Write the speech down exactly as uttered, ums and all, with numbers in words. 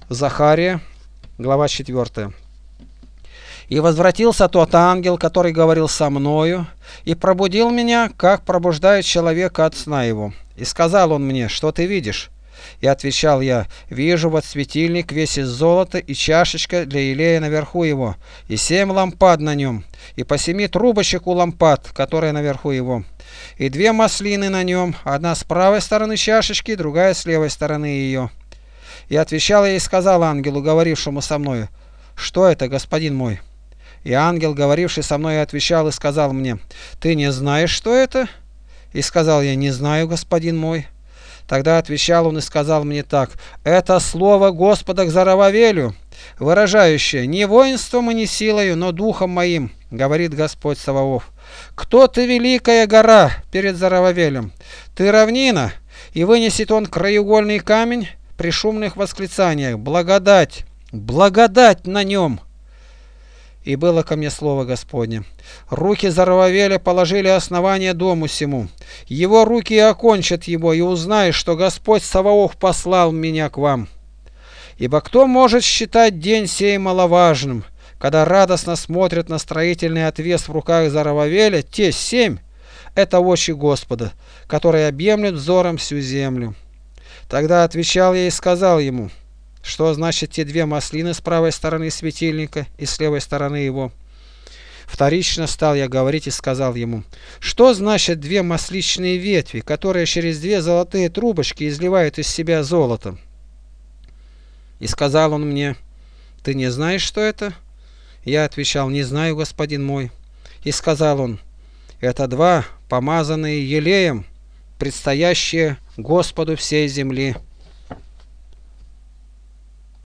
Захария, глава четвёртая. «И возвратился тот ангел, который говорил со мною, и пробудил меня, как пробуждает человека от сна его. И сказал он мне: что ты видишь? И отвечал я: вижу вот светильник весь из золота, и чашечка для елея наверху его, и семь лампад на нем, и по семи трубочек у лампад, которые наверху его, и две маслины на нем, одна с правой стороны чашечки, другая с левой стороны ее. И отвечал я и сказал ангелу, говорившему со мною: что это, господин мой? И ангел, говоривший со мной, отвечал и сказал мне: ты не знаешь, что это? И сказал я: не знаю, господин мой. Тогда отвечал он и сказал мне так: это слово Господа к Зарававелю, выражающее: не воинством и не силою, но духом моим, говорит Господь Саваоф. Кто ты, великая гора, перед Зарававелем? Ты равнина, и вынесет он краеугольный камень при шумных восклицаниях: благодать, благодать на нем. И было ко мне слово Господне: руки Зарававеля положили основание дому сему, его руки и окончат его, и узнаешь, что Господь Саваоф послал меня к вам. Ибо кто может считать день сей маловажным, когда радостно смотрят на строительный отвес в руках Зарававеля? Те семь — это очи Господа, которые объемлют взором всю землю. Тогда отвечал я и сказал ему: что значит те две маслины с правой стороны светильника и с левой стороны его? Вторично стал я говорить и сказал ему: что значит две масличные ветви, которые через две золотые трубочки изливают из себя золото? И сказал он мне: ты не знаешь, что это? Я отвечал: не знаю, господин мой. И сказал он: это два помазанные елеем, предстоящие Господу всей земли.